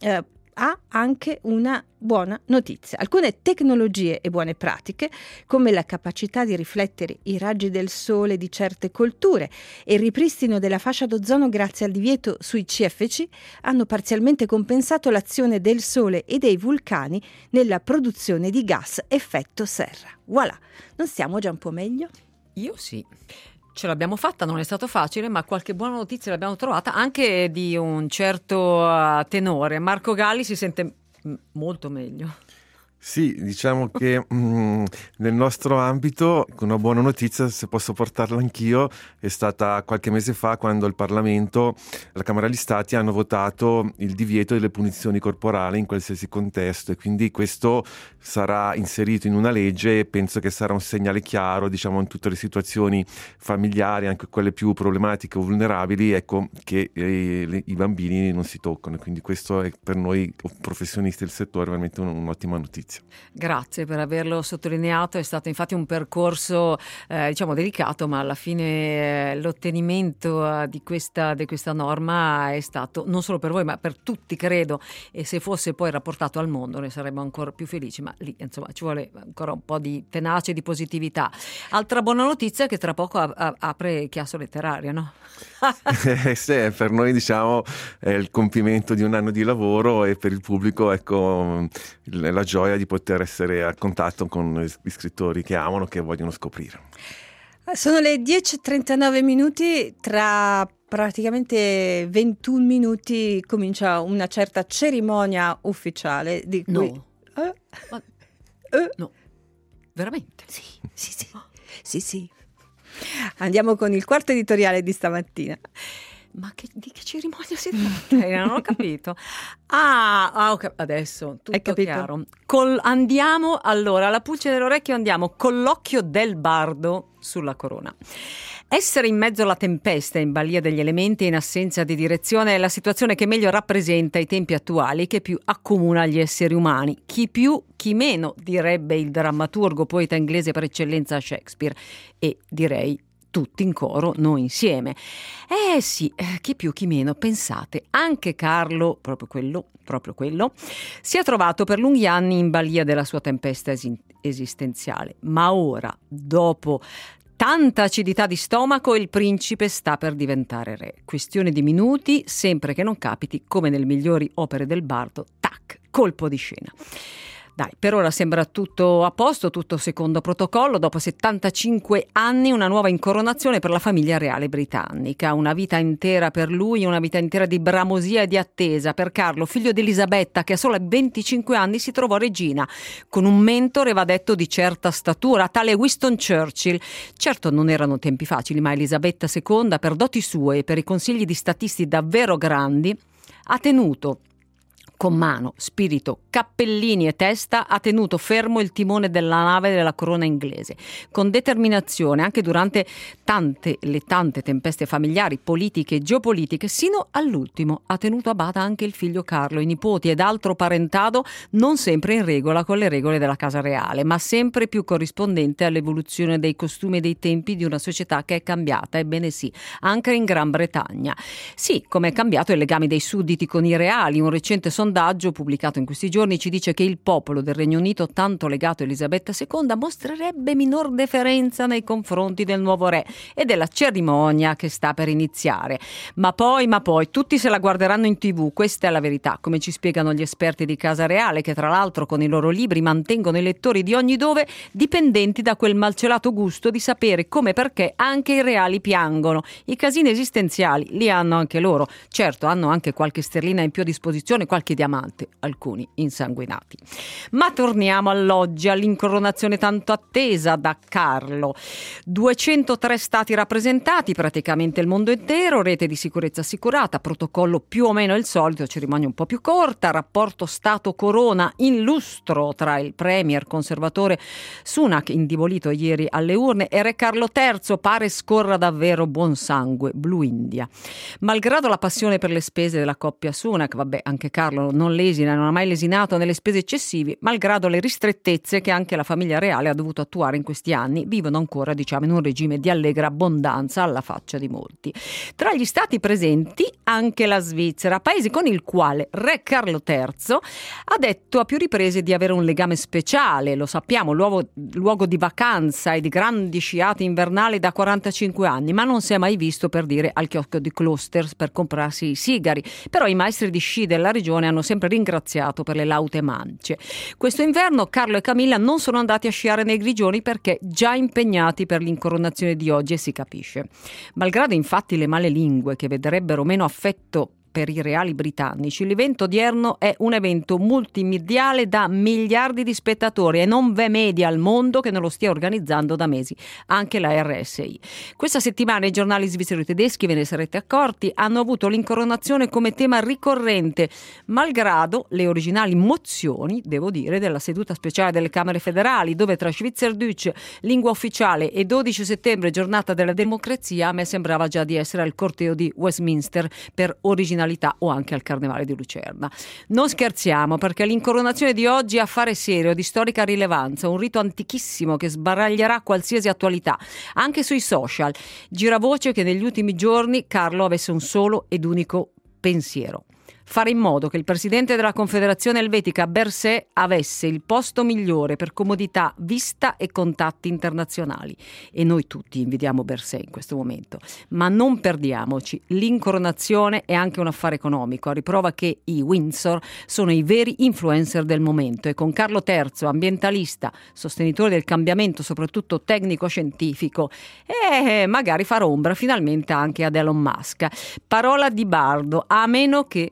ha anche una buona notizia. Alcune tecnologie e buone pratiche, come la capacità di riflettere i raggi del sole di certe colture e il ripristino della fascia d'ozono grazie al divieto sui CFC, hanno parzialmente compensato l'azione del sole e dei vulcani nella produzione di gas effetto serra. Voilà, non stiamo già un po' meglio? Io sì. Ce l'abbiamo fatta, non è stato facile, ma qualche buona notizia l'abbiamo trovata, anche di un certo tenore. Marco Galli si sente molto meglio. Sì, diciamo che nel nostro ambito una buona notizia, se posso portarla anch'io, è stata qualche mese fa quando il Parlamento, la Camera degli Stati hanno votato il divieto delle punizioni corporali in qualsiasi contesto, e quindi questo sarà inserito in una legge e penso che sarà un segnale chiaro, diciamo, in tutte le situazioni familiari, anche quelle più problematiche o vulnerabili, ecco, che i bambini non si toccano. Quindi questo è per noi professionisti del settore veramente un'ottima notizia. Grazie per averlo sottolineato, è stato infatti un percorso diciamo delicato, ma alla fine l'ottenimento di questa norma è stato non solo per voi ma per tutti, credo, e se fosse poi rapportato al mondo ne saremmo ancora più felici, ma lì insomma ci vuole ancora un po' di tenacia e di positività. Altra buona notizia è che tra poco apre Chiasso Letteraria, no? Sì, per noi diciamo è il compimento di un anno di lavoro e per il pubblico, ecco, la gioia di poter essere a contatto con gli scrittori che amano, che vogliono scoprire. Sono le 10:39 minuti, tra praticamente 21 minuti comincia una certa cerimonia ufficiale di cui... No, veramente? Sì. Andiamo con il quarto editoriale di stamattina. Ma di che cerimonia si tratta? Non ho capito. Adesso tutto Hai capito? chiaro. Andiamo allora, alla pulce dell'orecchio andiamo, colloquio del bardo sulla corona. Essere in mezzo alla tempesta, in balia degli elementi e in assenza di direzione è la situazione che meglio rappresenta i tempi attuali, che più accomuna gli esseri umani. Chi più, chi meno, direbbe il drammaturgo poeta inglese per eccellenza Shakespeare, e direi tutti in coro, noi insieme. Sì, chi più chi meno, pensate, anche Carlo, proprio quello, si è trovato per lunghi anni in balia della sua tempesta esistenziale, ma ora, dopo tanta acidità di stomaco, il principe sta per diventare re. Questione di minuti, sempre che non capiti, come nelle migliori opere del bardo, tac, colpo di scena. Dai, per ora sembra tutto a posto, tutto secondo protocollo. Dopo 75 anni una nuova incoronazione per la famiglia reale britannica. Una vita intera per lui, una vita intera di bramosia e di attesa per Carlo, figlio di Elisabetta, che a solo 25 anni si trovò regina, con un mentore, va detto, di certa statura, tale Winston Churchill. Certo non erano tempi facili, ma Elisabetta II, per doti sue e per i consigli di statisti davvero grandi, ha tenuto Con mano, spirito, cappellini e testa ha tenuto fermo il timone della nave della corona inglese. Con determinazione, anche durante le tante tempeste familiari, politiche e geopolitiche, sino all'ultimo ha tenuto a bada anche il figlio Carlo, i nipoti ed altro parentado, non sempre in regola con le regole della casa reale, ma sempre più corrispondente all'evoluzione dei costumi e dei tempi di una società che è cambiata, ebbene sì, anche in Gran Bretagna. Sì, come è cambiato il legame dei sudditi con i reali. Un recente sondaggio pubblicato in questi giorni ci dice che il popolo del Regno Unito, tanto legato a Elisabetta II, mostrerebbe minor deferenza nei confronti del nuovo re e della cerimonia che sta per iniziare. Ma poi, tutti se la guarderanno in TV, questa è la verità, come ci spiegano gli esperti di Casa Reale, che tra l'altro con i loro libri mantengono i lettori di ogni dove dipendenti da quel malcelato gusto di sapere come e perché anche i reali piangono. I casini esistenziali li hanno anche loro. Certo, hanno anche qualche sterlina in più a disposizione, qualche diamante, alcuni insanguinati. Ma torniamo all'oggi, all'incoronazione tanto attesa da Carlo. 203 stati rappresentati, praticamente il mondo intero, rete di sicurezza assicurata, protocollo più o meno il solito, cerimonia un po' più corta, rapporto Stato-Corona in lustro tra il premier conservatore Sunak, indebolito ieri alle urne, e re Carlo III, pare scorra davvero buon sangue, Blue India. Malgrado la passione per le spese della coppia Sunak, anche Carlo non lesina, non ha mai lesinato nelle spese eccessive, malgrado le ristrettezze che anche la famiglia reale ha dovuto attuare in questi anni, vivono ancora, in un regime di allegra abbondanza alla faccia di molti. Tra gli stati presenti anche la Svizzera, paese con il quale re Carlo III ha detto a più riprese di avere un legame speciale, lo sappiamo, luogo di vacanza e di grandi sciate invernali da 45 anni, ma non si è mai visto, per dire, al chiosco di Klosters per comprarsi i sigari. Però i maestri di sci della regione hanno sempre ringraziato per le laute mance. Questo inverno Carlo e Camilla non sono andati a sciare nei Grigioni perché già impegnati per l'incoronazione di oggi, e si capisce. Malgrado infatti le male lingue che vedrebbero meno affetto per i reali britannici, l'evento odierno è un evento multimediale da miliardi di spettatori e non v'è media al mondo che non lo stia organizzando da mesi, anche la RSI. Questa settimana i giornali svizzeri tedeschi, ve ne sarete accorti, hanno avuto l'incoronazione come tema ricorrente, malgrado le originali mozioni, devo dire, della seduta speciale delle Camere federali, dove tra Schweizerdeutsch, lingua ufficiale, e 12 settembre, giornata della democrazia, a me sembrava già di essere al corteo di Westminster per originalità o anche al Carnevale di Lucerna. Non scherziamo, perché l'incoronazione di oggi è affare serio, di storica rilevanza, un rito antichissimo che sbaraglierà qualsiasi attualità, anche sui social. Gira voce che negli ultimi giorni Carlo avesse un solo ed unico pensiero: fare in modo che il presidente della Confederazione Elvetica Berset avesse il posto migliore per comodità, vista e contatti internazionali. E noi tutti invidiamo Berset in questo momento. Ma non perdiamoci, l'incoronazione è anche un affare economico, a riprova che i Windsor sono i veri influencer del momento, e con Carlo III, ambientalista, sostenitore del cambiamento soprattutto tecnico-scientifico, magari farà ombra finalmente anche ad Elon Musk. Parola di Bardo, a meno che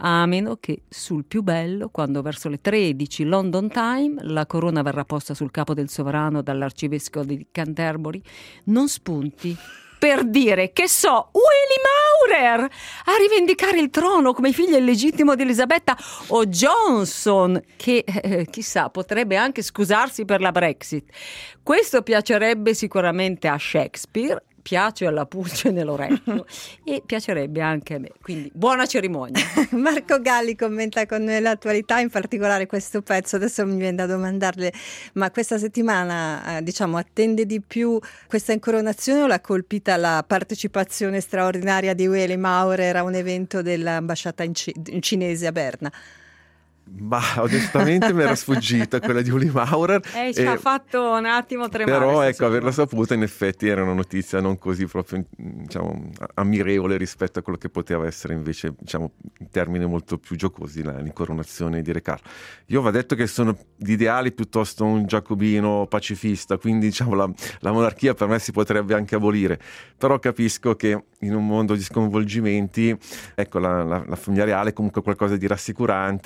sul più bello, quando verso le 13 London Time la corona verrà posta sul capo del sovrano dall'arcivescovo di Canterbury, non spunti per dire, che so, Willy Maurer a rivendicare il trono come figlio illegittimo di Elisabetta, o Johnson che chissà potrebbe anche scusarsi per la Brexit. Questo piacerebbe sicuramente a Shakespeare, piace alla pulce nell'orecchio e piacerebbe anche a me, quindi buona cerimonia. Marco Galli commenta con noi l'attualità, in particolare questo pezzo. Adesso mi viene da domandarle, ma questa settimana attende di più questa incoronazione o l'ha colpita la partecipazione straordinaria di Willy Maurer a un evento dell'ambasciata cinese a Berna? Ma onestamente mi era sfuggita quella di Willy Maurer. Ci ha fatto un attimo tremare. Però averla saputa in effetti era una notizia non così proprio ammirevole rispetto a quello che poteva essere invece in termini molto più giocosi l'incoronazione di Re Carlo. Io va detto che sono di ideali piuttosto un giacobino pacifista, quindi la monarchia per me si potrebbe anche abolire, però capisco che in un mondo di sconvolgimenti la famiglia reale è comunque qualcosa di rassicurante, e in fondo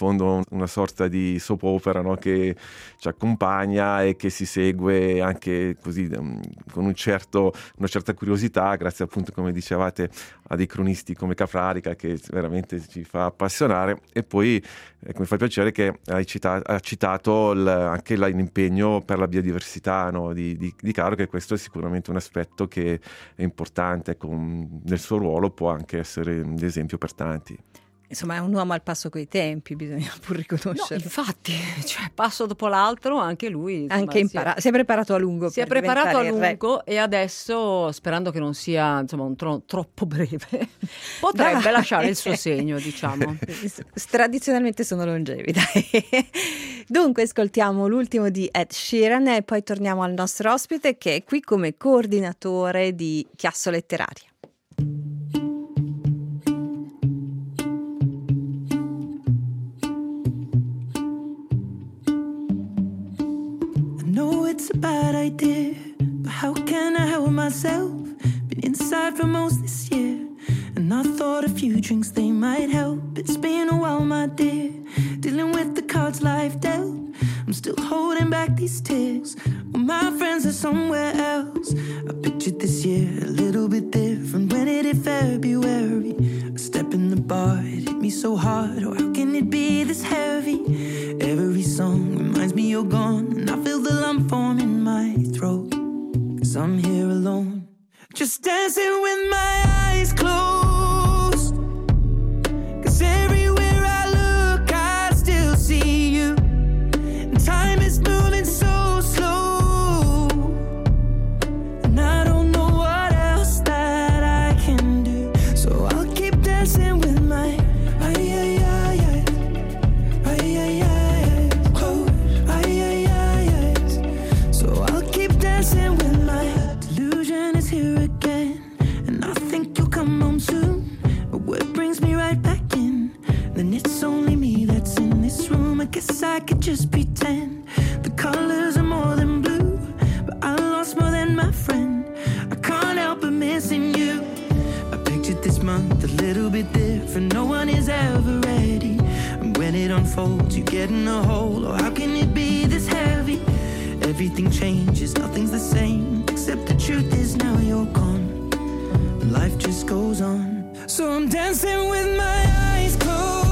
fondo una sorta di soap opera, no? Che ci accompagna e che si segue anche così con una certa curiosità, grazie appunto, come dicevate, a dei cronisti come Caprarica, che veramente ci fa appassionare. E poi mi fa piacere che ha citato anche l'impegno per la biodiversità, no? di Caro, che questo è sicuramente un aspetto che è importante, nel suo ruolo può anche essere un esempio per tanti. Insomma, è un uomo al passo coi tempi, bisogna pur riconoscerlo. No, infatti, cioè, passo dopo l'altro, anche lui insomma, Anche si è preparato a lungo. Si è preparato a lungo e adesso, sperando che non sia insomma un troppo breve, potrebbe lasciare il suo segno, diciamo. Tradizionalmente sono longevi, dai. Dunque ascoltiamo l'ultimo di Ed Sheeran e poi torniamo al nostro ospite, che è qui come coordinatore di Chiasso Letteraria. It's a bad idea, but how can I help myself? Been inside for most this year, and I thought a few drinks they might help. It's been a while, my dear, dealing with the cards life dealt. I'm still holding back these tears, well, my friends are somewhere else. I pictured this year a little bit different when it hit February. A step in the bar, it hit me so hard. Oh, how can it be this heavy? Every song reminds me you're gone, and I feel the lump form in my throat, 'cause I'm here alone, just dancing with my eyes closed. 'Cause everywhere I look I still see you, and time is moving so slow, and I don't know what else that I can do, so I'll keep dancing with my guess I could just pretend the colors are more than blue, but I lost more than my friend. I can't help but missing you. I pictured this month a little bit different. No one is ever ready, and when it unfolds you get in a hole. Oh, how can it be this heavy? Everything changes, nothing's the same, except the truth is now you're gone, and life just goes on. So I'm dancing with my eyes closed.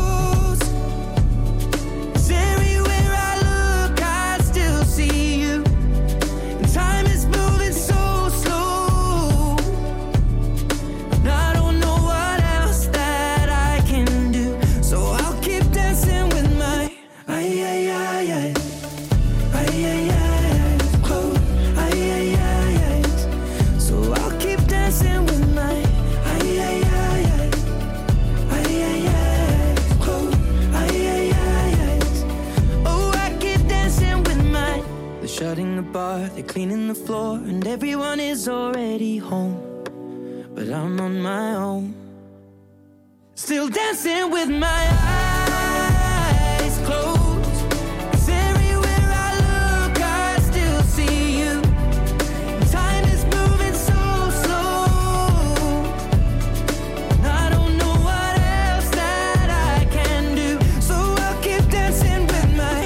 Shutting the bar, they're cleaning the floor, and everyone is already home, but I'm on my own, still dancing with my eyes closed. 'Cause everywhere I look I still see you, and time is moving so slow, and I don't know what else that I can do, so I'll keep dancing with my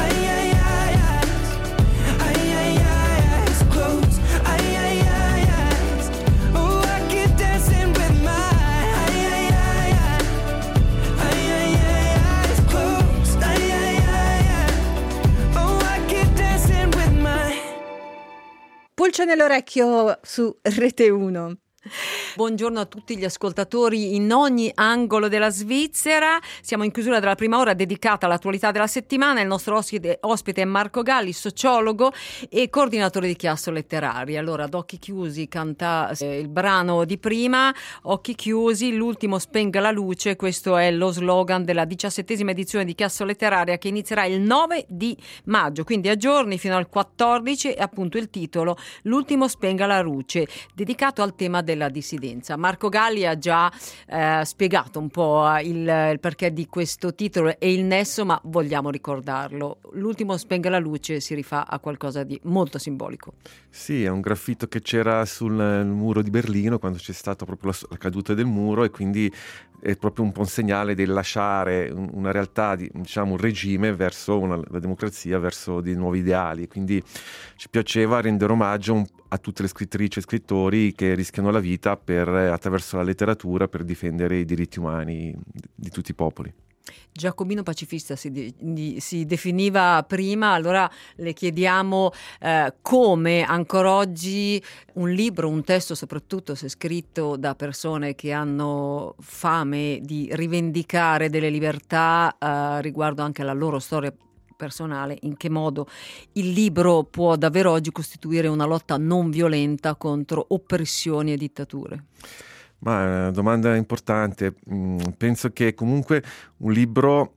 Pulce nell'orecchio su Rete 1. Buongiorno a tutti gli ascoltatori in ogni angolo della Svizzera. Siamo in chiusura della prima ora dedicata all'attualità della settimana. Il nostro ospite è Marco Galli, sociologo e coordinatore di Chiasso Letteraria. Allora, ad occhi chiusi canta il brano di prima, Occhi chiusi, l'ultimo spenga la luce. Questo è lo slogan della 17ª edizione di Chiasso Letteraria, che inizierà il 9 di maggio, quindi a giorni fino al 14, e appunto il titolo L'ultimo spenga la luce, dedicato al tema della dissidenza. Marco Galli ha già spiegato un po' il perché di questo titolo e il nesso, ma vogliamo ricordarlo. L'ultimo spenga la luce si rifà a qualcosa di molto simbolico. Sì, è un graffito che c'era sul muro di Berlino quando c'è stata proprio la caduta del muro, e quindi è proprio un po' un segnale del lasciare una realtà, diciamo un regime verso la democrazia, verso dei nuovi ideali. Quindi ci piaceva rendere omaggio a tutte le scrittrici e scrittori che rischiano la vita attraverso la letteratura per difendere i diritti umani di tutti i popoli. Giacobino pacifista si definiva prima, allora le chiediamo come ancora oggi un libro, un testo, soprattutto se scritto da persone che hanno fame di rivendicare delle libertà riguardo anche alla loro storia personale, in che modo il libro può davvero oggi costituire una lotta non violenta contro oppressioni e dittature? Ma è una domanda importante. Penso che comunque un libro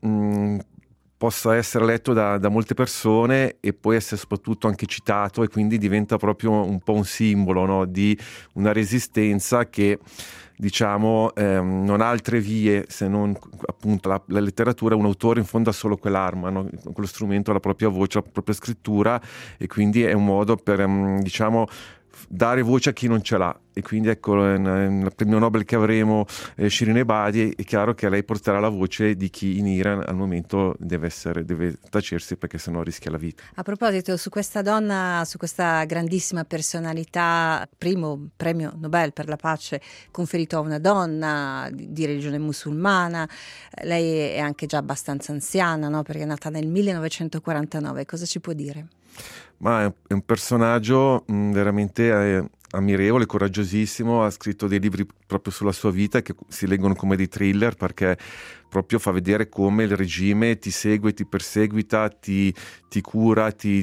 possa essere letto da molte persone e poi essere soprattutto anche citato, e quindi diventa proprio un po' un simbolo, no? Di una resistenza che, diciamo, non ha altre vie se non appunto la letteratura. Un autore in fondo ha solo quell'arma, no? Quello strumento, la propria voce, la propria scrittura, e quindi è un modo per, diciamo, dare voce a chi non ce l'ha. E quindi ecco, nel premio Nobel che avremo, Shirin Ebadi, è chiaro che lei porterà la voce di chi in Iran al momento deve tacersi, perché sennò rischia la vita. A proposito, su questa donna, su questa grandissima personalità, primo premio Nobel per la pace conferito a una donna di religione musulmana, lei è anche già abbastanza anziana, no? Perché è nata nel 1949, cosa ci può dire? Ma è un personaggio veramente ammirevole, coraggiosissimo. Ha scritto dei libri proprio sulla sua vita che si leggono come dei thriller, perché proprio fa vedere come il regime ti segue, ti perseguita, ti cura, ti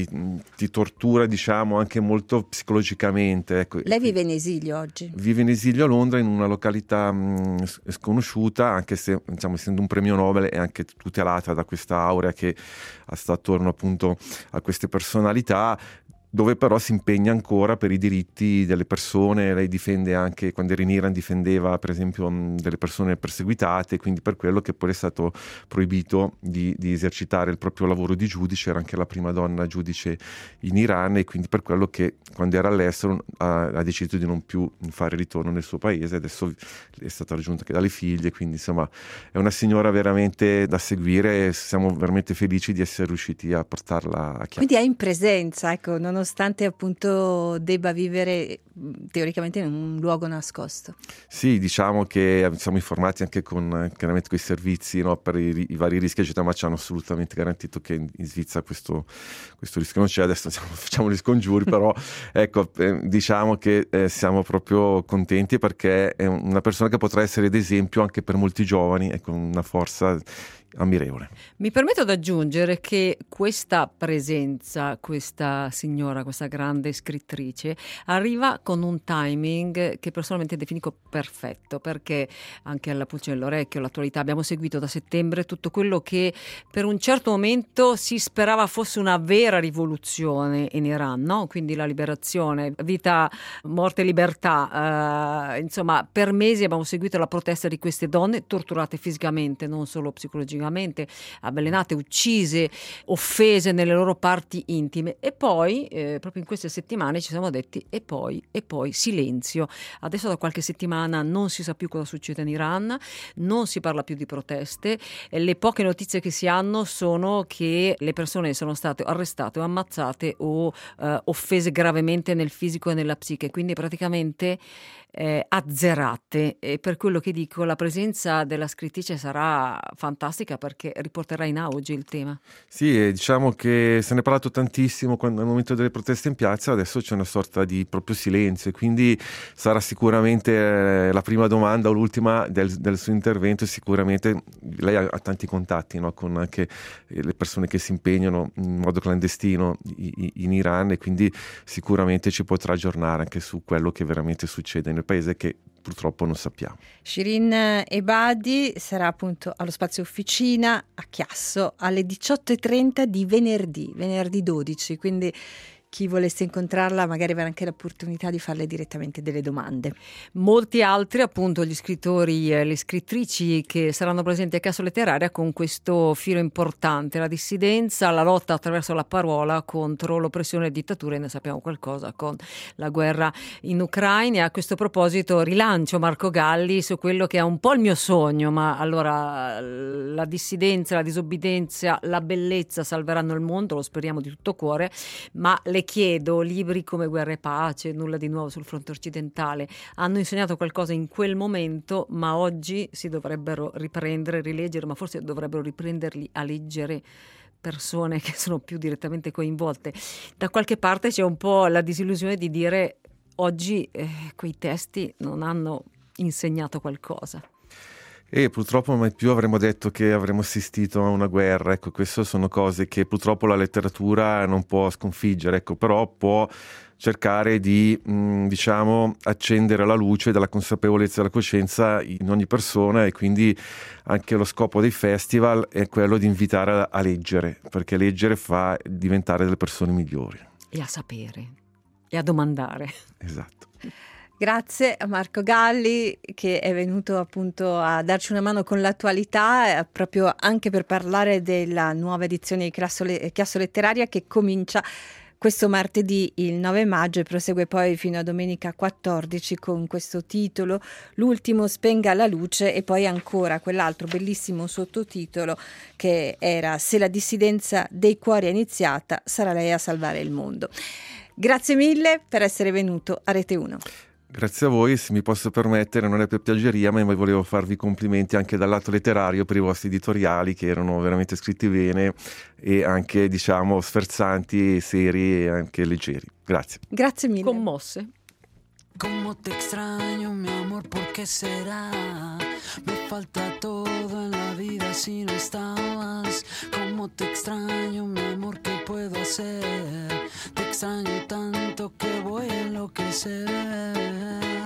tortura, diciamo, anche molto psicologicamente. Ecco. Lei vive in esilio oggi? Vive in esilio a Londra, in una località sconosciuta, anche se, diciamo, essendo un premio Nobel è anche tutelata da questa aurea che sta attorno appunto a queste personalità, dove però si impegna ancora per i diritti delle persone. Lei difende anche, quando era in Iran, difendeva per esempio delle persone perseguitate, quindi per quello che poi è stato proibito di esercitare il proprio lavoro di giudice. Era anche la prima donna giudice in Iran, e quindi per quello che quando era all'estero ha deciso di non più fare ritorno nel suo paese. Adesso è stata raggiunta anche dalle figlie, quindi insomma è una signora veramente da seguire, e siamo veramente felici di essere riusciti a portarla a chiaro. Quindi è in presenza, ecco, nonostante appunto debba vivere teoricamente in un luogo nascosto. Sì, diciamo che siamo informati anche chiaramente con i servizi, no, per i vari rischi, eccetera, ma ci hanno assolutamente garantito che in Svizzera questo rischio non c'è. Adesso facciamo gli scongiuri, però ecco, diciamo che siamo proprio contenti, perché è una persona che potrà essere d'esempio anche per molti giovani, ecco, una forza ammirevole. Mi permetto di aggiungere che questa presenza, questa signora, questa grande scrittrice, arriva con un timing che personalmente definisco perfetto, perché anche alla pulce nell'orecchio, l'attualità, abbiamo seguito da settembre tutto quello che per un certo momento si sperava fosse una vera rivoluzione in Iran, no? Quindi la liberazione, vita, morte, libertà, insomma, per mesi abbiamo seguito la protesta di queste donne torturate fisicamente, non solo psicologicamente, avvelenate, uccise, offese nelle loro parti intime. E poi proprio in queste settimane ci siamo detti e poi silenzio. Adesso da qualche settimana non si sa più cosa succede in Iran, non si parla più di proteste, le poche notizie che si hanno sono che le persone sono state arrestate o ammazzate o offese gravemente nel fisico e nella psiche, quindi praticamente azzerate. E per quello che dico, la presenza della scrittrice sarà fantastica, perché riporterà in auge il tema. Sì, diciamo che se ne è parlato tantissimo al momento delle proteste in piazza. Adesso c'è una sorta di proprio silenzio, e quindi sarà sicuramente la prima domanda o l'ultima del suo intervento. Sicuramente lei ha tanti contatti, no, con anche le persone che si impegnano in modo clandestino in Iran, e quindi sicuramente ci potrà aggiornare anche su quello che veramente succede nel paese, che purtroppo non sappiamo. Shirin Ebadi sarà appunto allo Spazio Officina a Chiasso alle 18:30 di venerdì 12, quindi chi volesse incontrarla magari avere anche l'opportunità di farle direttamente delle domande. Molti altri, appunto, gli scrittori e le scrittrici che saranno presenti a Chiasso Letteraria con questo filo importante, la dissidenza, la lotta attraverso la parola contro l'oppressione e dittatura, e ne sappiamo qualcosa con la guerra in Ucraina. A questo proposito rilancio Marco Galli su quello che è un po' il mio sogno, ma allora la dissidenza, la disobbedienza, la bellezza salveranno il mondo, lo speriamo di tutto cuore, ma le chiedo, libri come Guerra e Pace, Nulla di nuovo sul fronte occidentale, hanno insegnato qualcosa in quel momento, ma oggi si dovrebbero riprendere, rileggere, ma forse dovrebbero riprenderli a leggere persone che sono più direttamente coinvolte. Da qualche parte c'è un po' la disillusione di dire oggi quei testi non hanno insegnato qualcosa. E purtroppo mai più avremmo detto che avremmo assistito a una guerra. Ecco, queste sono cose che purtroppo la letteratura non può sconfiggere, ecco, però può cercare di diciamo accendere la luce della consapevolezza e della coscienza in ogni persona, e quindi anche lo scopo dei festival è quello di invitare a leggere, perché leggere fa diventare delle persone migliori. E a sapere, e a domandare. Esatto. Grazie a Marco Galli che è venuto appunto a darci una mano con l'attualità, proprio anche per parlare della nuova edizione di Chiasso Letteraria che comincia questo martedì il 9 maggio e prosegue poi fino a domenica 14 con questo titolo L'ultimo spenga la luce, e poi ancora quell'altro bellissimo sottotitolo che era Se la dissidenza dei cuori è iniziata, sarà lei a salvare il mondo. Grazie mille per essere venuto a Rete 1. Grazie a voi, se mi posso permettere, non è per piaggeria, ma volevo farvi complimenti anche dal lato letterario per i vostri editoriali, che erano veramente scritti bene e anche, diciamo, sferzanti, seri e anche leggeri. Grazie. Grazie mille. Commosse. Como te extraño, mi amor, ¿por qué será? Me falta todo en la vida si no estabas. Como te extraño, mi amor, ¿qué puedo hacer? Te extraño tanto que voy a enloquecer.